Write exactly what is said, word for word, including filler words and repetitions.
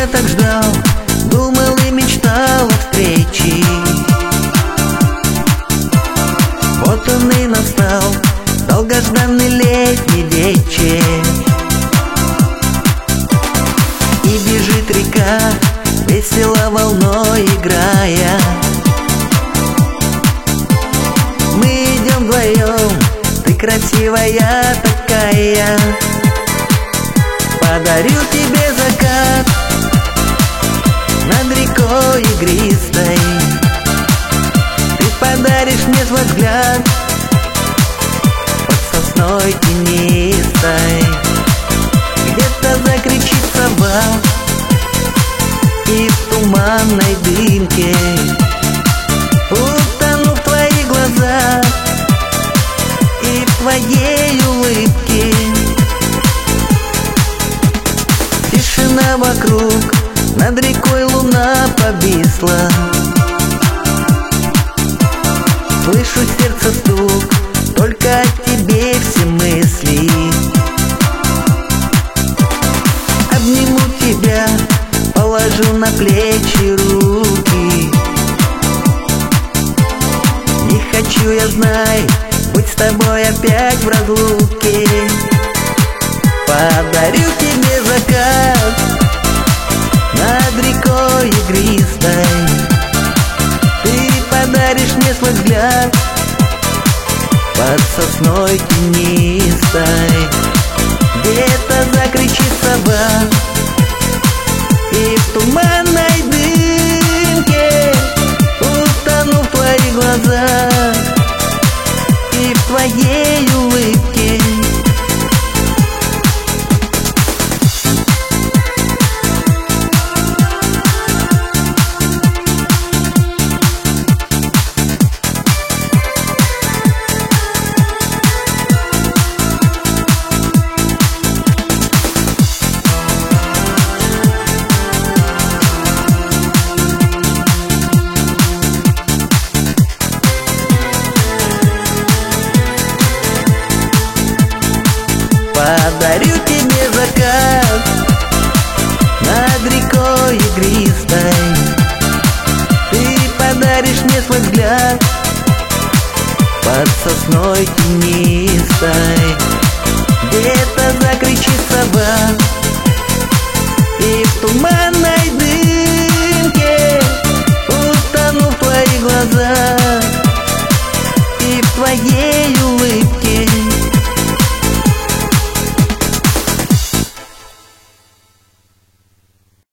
тебя так ждал, думал и мечтал о встрече. Вот он и настал, долгожданный летний вечер. И бежит река, весело волной играя. Мы идем вдвоем, ты красивая такая. Подарю тебе закат над рекой игристой. Ты подаришь мне свой взгляд под сосной тенистой. Где-то закричит сова, и в туманной дымке утону в твои глаза и в твоей улыбке. Тишина вокруг, над рекой луна повисла. Слышу сердце стук, только о тебе все мысли. Обниму тебя, положу на плечи руки. Не хочу, я знаю, быть с тобой опять в разлуке. Подарю тебе закат над рекой игристой. Ты подаришь мне свой взгляд под сосной тенистой. Где-то закричит сова, и в туманной дымке утону в твоих глазах и в твоей улыбке. Подарю тебе закат над рекой игристой. Ты подаришь мне свой взгляд под сосной тенистой. Где-то закричит сова, и в туманной дымке утону в твоих глазах и в твоей